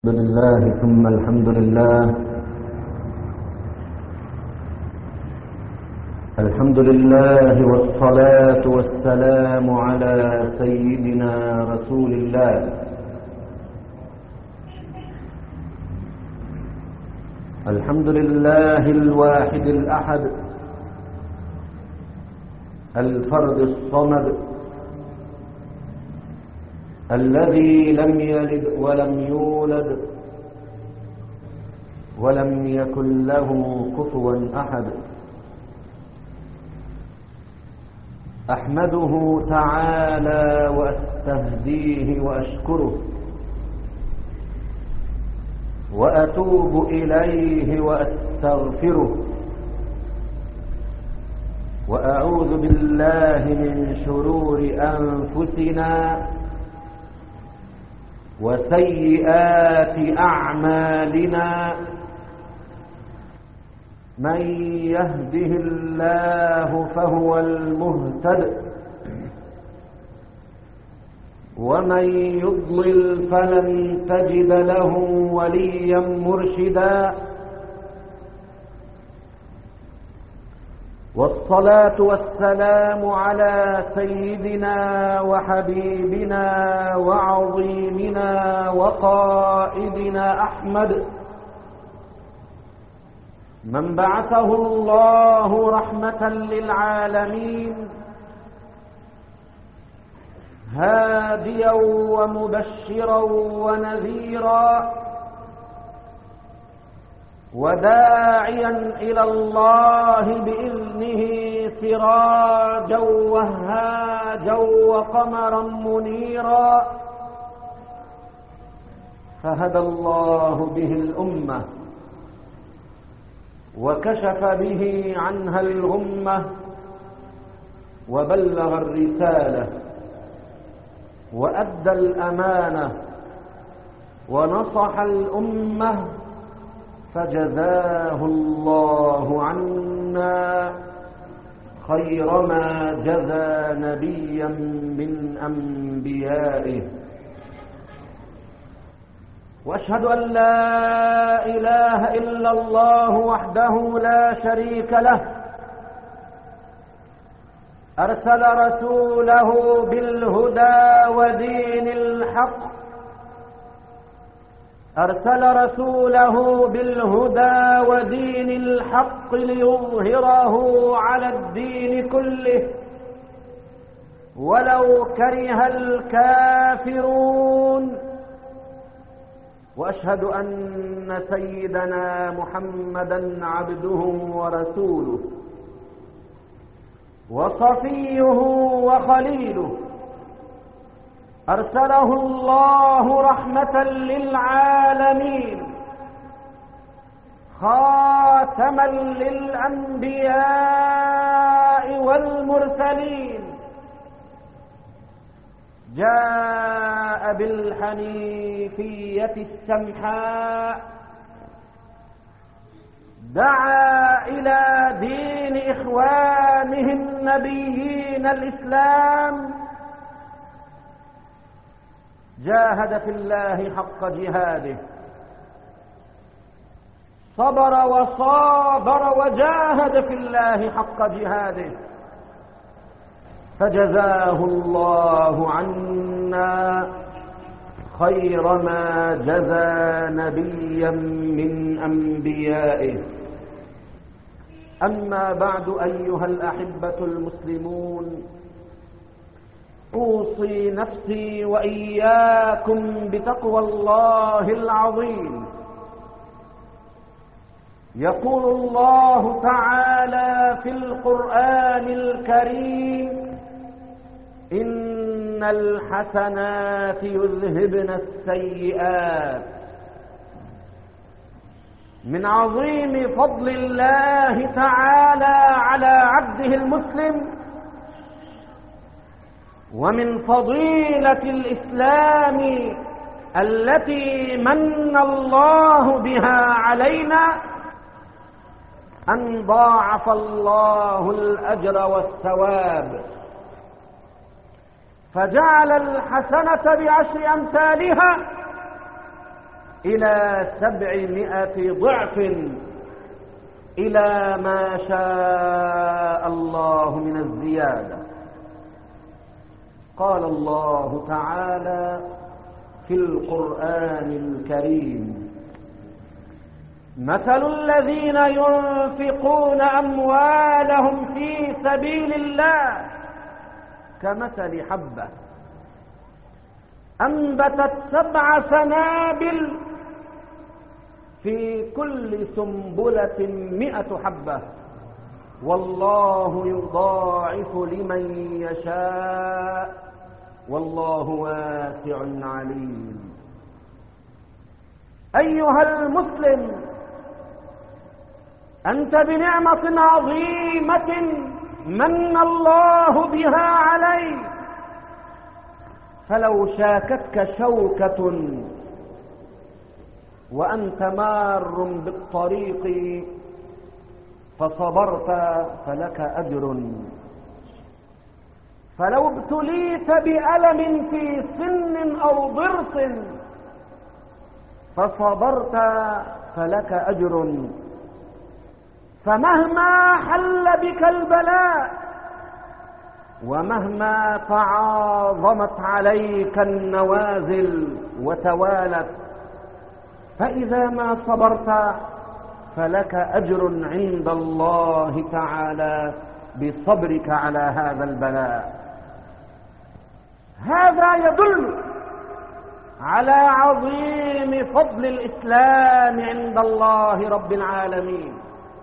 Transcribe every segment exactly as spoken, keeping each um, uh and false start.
الحمد لله ثم الحمد لله الحمد لله والصلاة والسلام على سيدنا رسول الله الحمد لله الواحد الأحد الفرد الصمد الذي لم يلد ولم يولد ولم يكن له كفوا أحد أحمده تعالى وأستهديه وأشكره وأتوب إليه وأستغفره وأعوذ بالله من شرور أنفسنا وسيئات أعمالنا من يهده الله فهو المهتد ومن يضلل فلن تجد له وليا مرشدا والصلاة والسلام على سيدنا وحبيبنا وعظيمنا وقائدنا أحمد من بعثه الله رحمة للعالمين هاديا ومبشرا ونذيرا وداعيا إلى الله بإذنه سراجا وهاجا وقمرا منيرا فهدى الله به الأمة وكشف به عنها الغمة وبلغ الرسالة وأدى الأمانة ونصح الأمة فجزاه الله عنا خير ما جزى نبيا من أنبيائه وأشهد أن لا إله إلا الله وحده لا شريك له أرسل رسوله بالهدى ودين الحق أرسل رسوله بالهدى ودين الحق ليظهره على الدين كله ولو كره الكافرون وأشهد أن سيدنا محمدا عبده ورسوله وصفيه وخليله أرسله الله رحمة للعالمين خاتما للأنبياء والمرسلين جاء بالحنيفية السمحاء دعا إلى دين إخوانه النبيين الإسلام جاهد في الله حق جهاده صبر وصابر وجاهد في الله حق جهاده فجزاه الله عنا خير ما جزى نبيا من أنبيائه أما بعد أيها الأحبة المسلمون أوصي نفسي وإياكم بتقوى الله العظيم يقول الله تعالى في القرآن الكريم إن الحسنات يذهبن السيئات من عظيم فضل الله تعالى على عبده المسلم ومن فضيلة الإسلام التي من الله بها علينا أن ضاعف الله الأجر والثواب فجعل الحسنة بعشر أمثالها إلى سبعمائة ضعف إلى ما شاء الله من الزيادة. قال الله تعالى في القرآن الكريم: مثل الذين ينفقون أموالهم في سبيل الله كمثل حبة أنبتت سبع سنابل في كل سنبلة مئة حبة والله يضاعف لمن يشاء والله واسع عليم. أيها المسلم، أنت بنعمة عظيمة من الله بها عليك، فلو شاكتك شوكة وأنت مار بالطريق فصبرت فلك أجر، فلو ابتليت بألم في سن أو ضرس فصبرت فلك أجر، فمهما حل بك البلاء ومهما تعاظمت عليك النوازل وتوالت، فإذا ما صبرت فلك أجر عند الله تعالى بصبرك على هذا البلاء. هذا يدل على عظيم فضل الإسلام عند الله رب العالمين،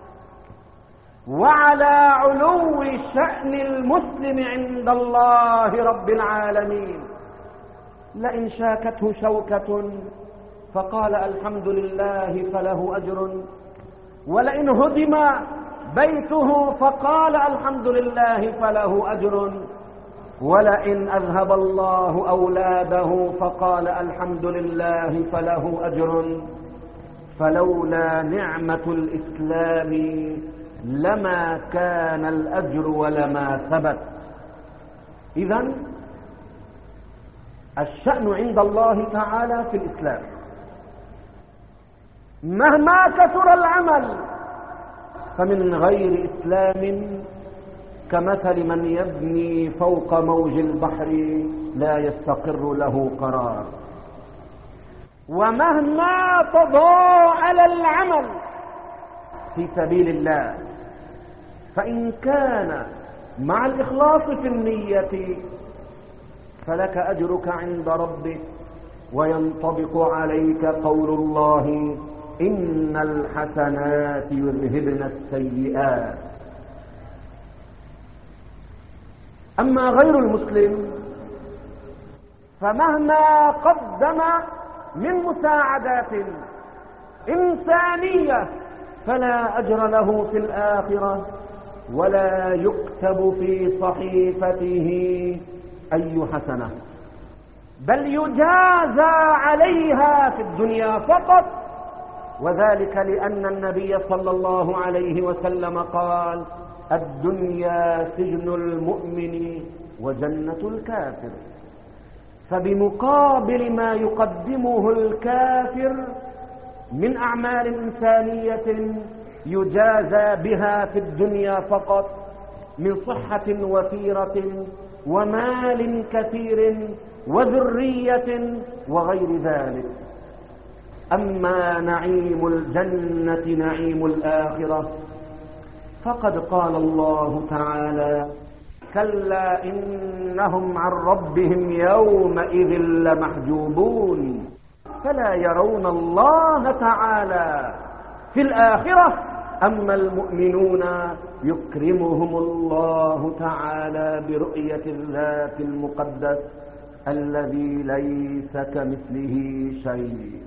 وعلى علو شأن المسلم عند الله رب العالمين. لئن شاكته شوكة فقال الحمد لله فله أجر، ولئن هدم بيته فقال الحمد لله فله أجر، ولئن أذهب الله أولاده فقال الحمد لله فله أجر. فلولا نعمة الإسلام لما كان الأجر ولما ثبت. إذن الشأن عند الله تعالى في الإسلام، مهما كثر العمل فمن غير إسلام كمثل من يبني فوق موج البحر لا يستقر له قرار. ومهما تضاعل العمل في سبيل الله فإن كان مع الإخلاص في النية فلك أجرك عند ربك، وينطبق عليك قول الله: إن الحسنات يذهبن السيئات. أما غير المسلم فمهما قدم من مساعدات إنسانية فلا أجر له في الآخرة، ولا يكتب في صحيفته أي حسنة، بل يجازى عليها في الدنيا فقط. وذلك لأن النبي صلى الله عليه وسلم قال: الدنيا سجن المؤمن وجنة الكافر. فبمقابل ما يقدمه الكافر من أعمال إنسانية يجازى بها في الدنيا فقط من صحة وفيرة ومال كثير وذرية وغير ذلك. أما نعيم الجنة نعيم الآخرة فقد قال الله تعالى: كلا إنهم عن ربهم يومئذ لمحجوبون فلا يرون الله تعالى في الآخرة. أما المؤمنون يكرمهم الله تعالى برؤية الذات المقدس الذي ليس كمثله شيء.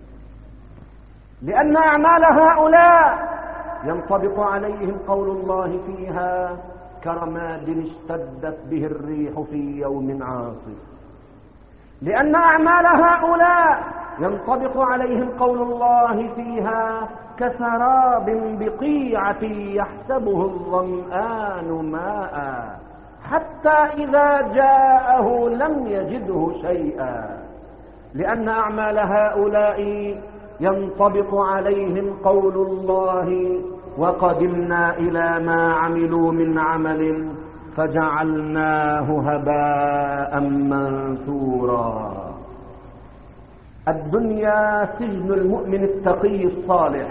لأن أعمال هؤلاء ينطبق عليهم قول الله فيها: كرماد اشتدت به الريح في يوم عاصف. لأن أعمال هؤلاء ينطبق عليهم قول الله فيها: كسراب بقيعة يحسبه الظمآن ماء حتى إذا جاءه لم يجده شيئا. لأن أعمال هؤلاء ينطبق عليهم قول الله: وقدمنا إلى ما عملوا من عمل فجعلناه هباء منثورا. الدنيا سجن المؤمن التقي الصالح،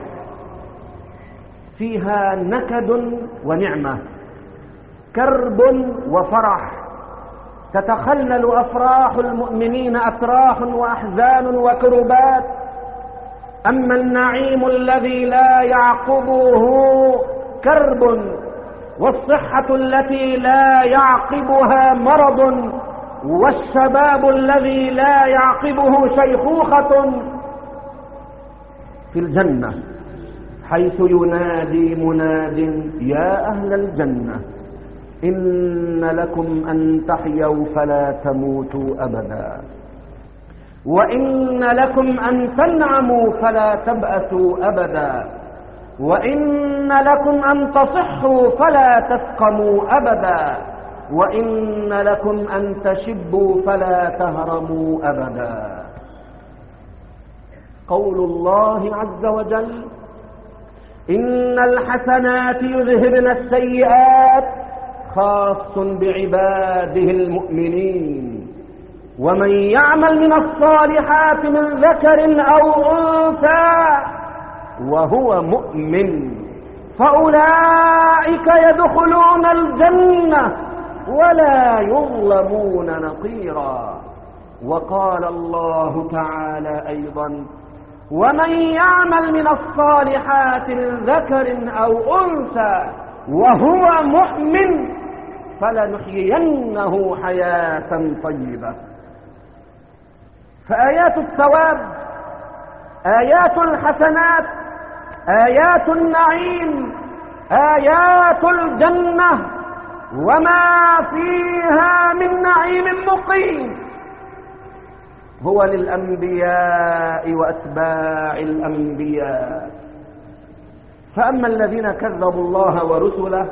فيها نكد ونعمة، كرب وفرح، تتخلل أفراح المؤمنين أتراح وأحزان وكربات. أما النعيم الذي لا يعقبه كرب، والصحة التي لا يعقبها مرض، والشباب الذي لا يعقبه شيخوخة، في الجنة حيث ينادي مناد: يا أهل الجنة إن لكم أن تحيوا فلا تموتوا أبدا، وإن لكم أن تنعموا فلا تبأسوا أبدا، وإن لكم أن تصحوا فلا تسقموا أبدا، وإن لكم أن تشبوا فلا تهرموا أبدا. قول الله عز وجل: إن الحسنات يذهبن السيئات، خاص بعباده المؤمنين. ومن يعمل من الصالحات من ذكر أو أنثى وهو مؤمن فأولئك يدخلون الجنة ولا يظلمون نقيرا. وقال الله تعالى أيضا: ومن يعمل من الصالحات من ذكر أو أنثى وهو مؤمن فلنحيينه حياة طيبة. فآيات الثواب، آيات الحسنات، آيات النعيم، آيات الجنة وما فيها من نعيم مقيم هو للأنبياء وأتباع الأنبياء. فأما الذين كذبوا الله ورسله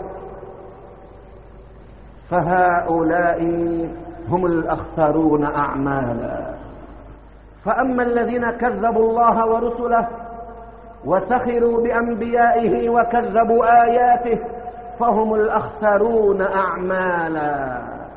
فهؤلاء هم الأخسرون أعمالا. فأما الذين كذبوا الله ورسله وسخروا بأنبيائه وكذبوا آياته فهم الأخسرون أعمالا.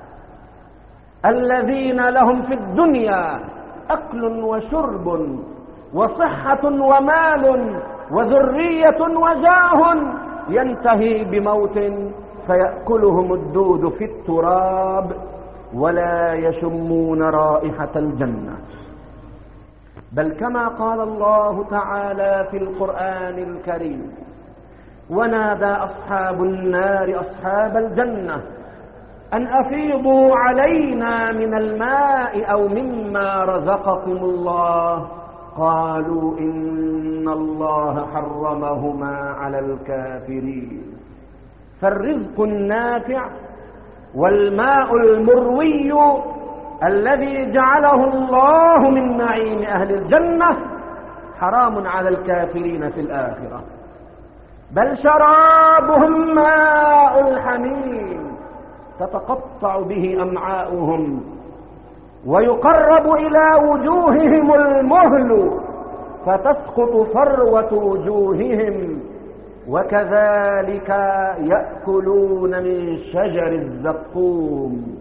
الذين لهم في الدنيا أكل وشرب وصحة ومال وذرية وجاه ينتهي بموت فيأكلهم الدود في التراب ولا يشمون رائحة الجنة. بل كما قال الله تعالى في القرآن الكريم: ونادى أصحاب النار أصحاب الجنة أن أفيضوا علينا من الماء أو مما رزقكم الله، قالوا إن الله حرمهما على الكافرين. فالرزق النافع والماء المروي الذي جعله الله من نعيم أهل الجنة حرام على الكافرين في الآخرة. بل شرابهم ماء الحميم تتقطع به أمعاؤهم ويقرب إلى وجوههم المهل فتسقط فروة وجوههم، وكذلك يأكلون من شجر الزقوم.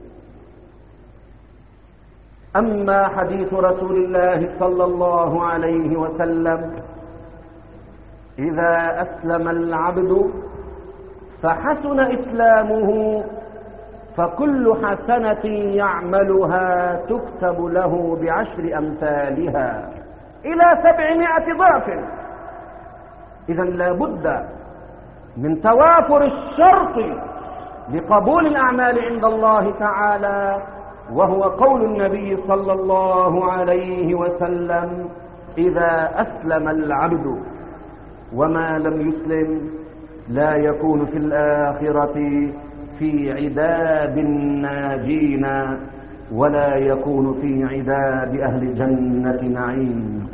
أما حديث رسول الله صلى الله عليه وسلم: إذا أسلم العبد فحسن إسلامه فكل حسنة يعملها تكتب له بعشر أمثالها إلى سبعمائة ضعف. إذن لا بد من توافر الشرط لقبول الأعمال عند الله تعالى، وهو قول النبي صلى الله عليه وسلم: إذا أسلم العبد. وما لم يسلم لا يكون في الآخرة في عداد الناجين ولا يكون في عداد أهل جنة نعيم.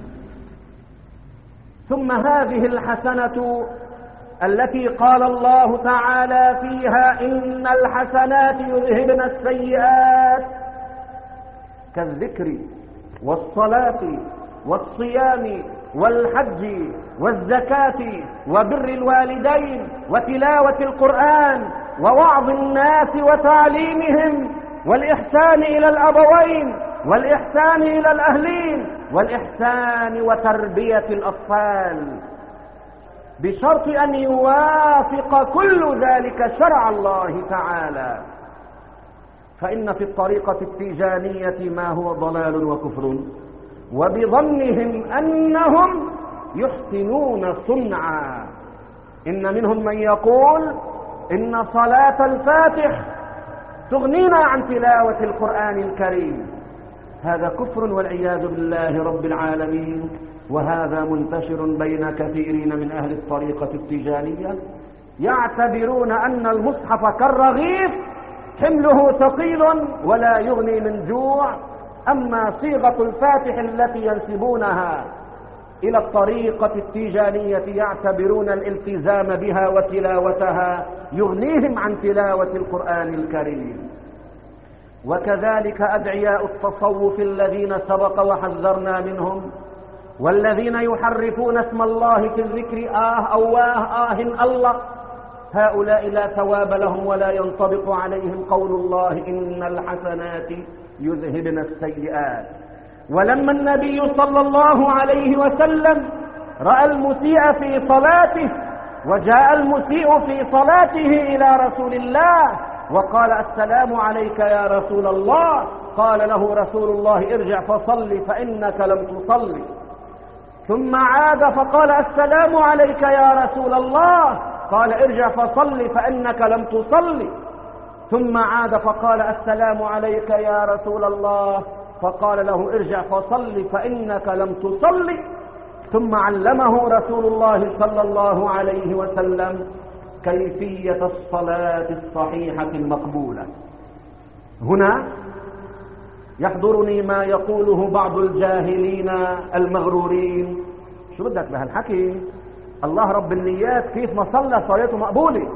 ثم هذه الحسنة التي قال الله تعالى فيها: إن الحسنات يذهبن السيئات، كالذكر والصلاة والصيام والحج والزكاة وبر الوالدين وتلاوة القرآن ووعظ الناس وتعليمهم والإحسان إلى الأبوين والإحسان إلى الأهلين والإحسان وتربية الأطفال، بشرط أن يوافق كل ذلك شرع الله تعالى. فإن في الطريقة التيجانية ما هو ضلال وكفر، وبظنهم أنهم يحسنون صنعا. إن منهم من يقول إن صلاة الفاتح تغنينا عن تلاوة القرآن الكريم. هذا كفر والعياذ بالله رب العالمين، وهذا منتشر بين كثيرين من أهل الطريقة التيجانية، يعتبرون أن المصحف كالرغيف حمله ثقيل ولا يغني من جوع. أما صيغة الفاتح التي ينسبونها إلى الطريقة التيجانية يعتبرون الالتزام بها وتلاوتها يغنيهم عن تلاوة القرآن الكريم. وكذلك أدعياء التصوف الذين سبق وحذرنا منهم، والذين يحرفون اسم الله في الذكر آه أو واه آه الله، هؤلاء لا ثواب لهم ولا ينطبق عليهم قول الله إن الحسنات يذهبن السيئات. ولما النبي صلى الله عليه وسلم رأى المسيء في صلاته، وجاء المسيء في صلاته إلى رسول الله وقال السلام عليك يا رسول الله، قال له رسول الله ارجع فصل فإنك لم تصلي. ثم عاد فقال السلام عليك يا رسول الله، قال ارجع فصل فإنك لم تصلي. ثم عاد فقال السلام عليك يا رسول الله، فقال له ارجع فصل فإنك لم تصلي. ثم علمه رسول الله صلى الله عليه وسلم كيفية الصلاة الصحيحة المقبولة. هنا يحضرني ما يقوله بعض الجاهلين المغرورين. شو بدك بهالحكي؟ الله رب النيات، كيف ما صلى صلاته مقبولة،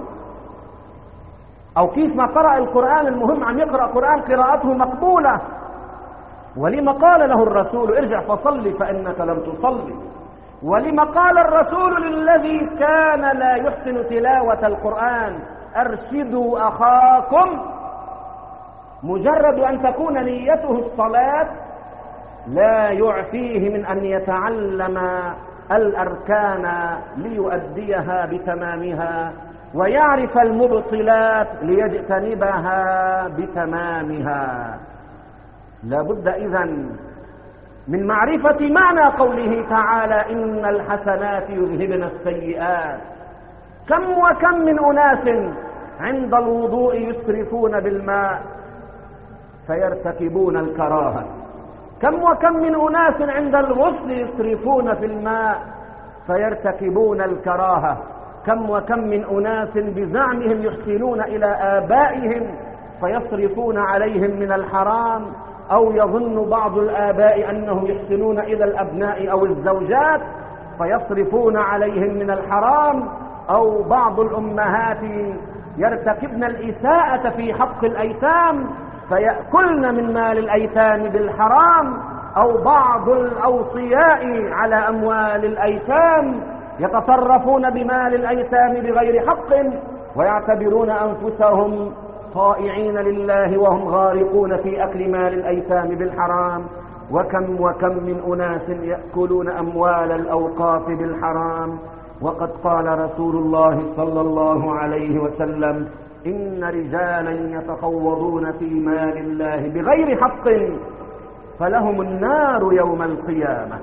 أو كيف ما قرأ القرآن، المهم عم يقرأ قرآن قراءته مقبولة. ولما قال له الرسول ارجع فصلي فإنك لم تصلي؟ ولما قال الرسول للذي كان لا يحسن تلاوة القرآن أرشدوا أخاكم؟ مجرد أن تكون نيته الصلاة لا يعفيه من أن يتعلم الأركان ليؤديها بتمامها، ويعرف المبطلات ليجتنبها بتمامها. لا بد إذن من معرفة معنى قوله تعالى إن الحسنات يذهبن السيئات. كم وكم من أناس عند الوضوء يسرفون بالماء فيرتكبون الكراهة، كم وكم من أناس عند الغسل يسرفون في الماء فيرتكبون الكراهة، كم وكم من أناس بزعمهم يحسنون إلى آبائهم فيصرفون عليهم من الحرام، أو يظن بعض الآباء أنهم يحسنون إلى الأبناء أو الزوجات فيصرفون عليهم من الحرام، أو بعض الأمهات يرتكبن الإساءة في حق الأيتام فيأكلن من مال الأيتام بالحرام، أو بعض الأوصياء على أموال الأيتام يتصرفون بمال الأيتام بغير حق ويعتبرون أنفسهم طائعين لله وهم غارقون في أكل مال الأيتام بالحرام. وكم وكم من أناس يأكلون أموال الأوقاف بالحرام. وقد قال رسول الله صلى الله عليه وسلم إن رجالا يتخوضون في مال الله بغير حق فلهم النار يوم القيامة،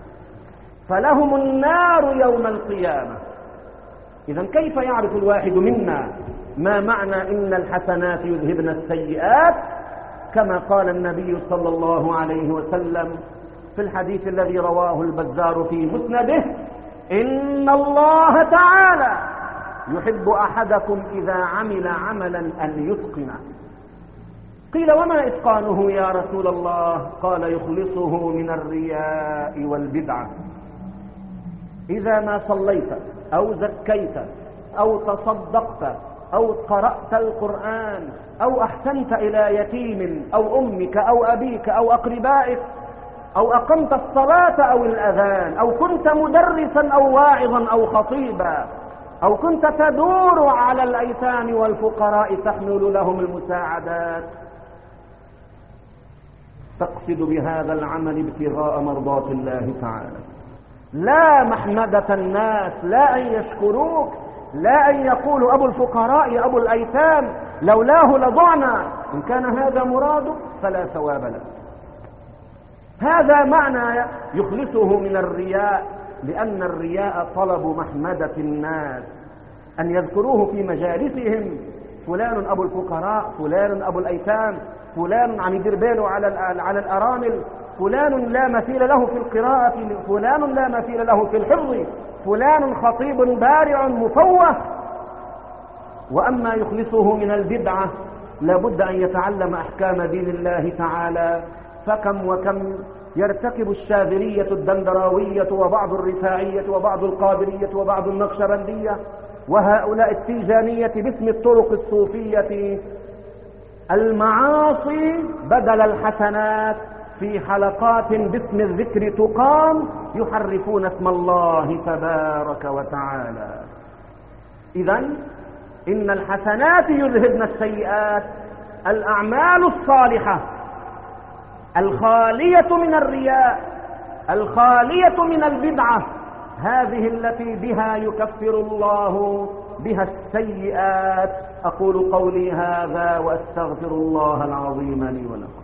فلهم النار يوم القيامة. إذن كيف يعرف الواحد منا ما معنى إن الحسنات يذهبن السيئات؟ كما قال النبي صلى الله عليه وسلم في الحديث الذي رواه البزار في مسنده إن الله تعالى يحب أحدكم إذا عمل عملا أن يتقنه. قيل وما إتقانه يا رسول الله؟ قال يخلصه من الرياء والبدعة. إذا ما صليت أو زكيت أو تصدقت أو قرأت القرآن أو أحسنت إلى يتيم أو أمك أو أبيك أو أقربائك أو أقمت الصلاة أو الأذان، أو كنت مدرسا أو واعظا أو خطيبا، أو كنت تدور على الأيتام والفقراء تحمل لهم المساعدات، تقصد بهذا العمل ابتغاء مرضات الله تعالى، لا محمدة الناس، لا أن يشكروك، لا أن يقولوا أبو الفقراء أبو الأيتام لولاه لضعنا. إن كان هذا مرادك فلا ثواب لك. هذا معنى يخلصه من الرياء، لأن الرياء طلب محمدة الناس، أن يذكروه في مجالسهم، فلان أبو الفقراء، فلان أبو الأيتام، فلان عم يدير باله على على الأرامل، فلان لا مثيل له في القراءة، فلان لا مثيل له في الحفظ، فلان خطيب بارع مفوه. وأما يخلصه من البدعة لابد أن يتعلم أحكام دين الله تعالى. فكم وكم يرتكب الشاذلية الدندراوية وبعض الرفاعية وبعض القادرية وبعض النقشبندية وهؤلاء التيجانية باسم الطرق الصوفية المعاصي بدل الحسنات، في حلقات باسم الذكر تقام يحرفون اسم الله تبارك وتعالى. إذن إن الحسنات يذهبن السيئات. الأعمال الصالحة الخالية من الرياء، الخالية من البدعة، هذه التي بها يكفر الله بها السيئات. أقول قولي هذا وأستغفر الله العظيم لي ولكم.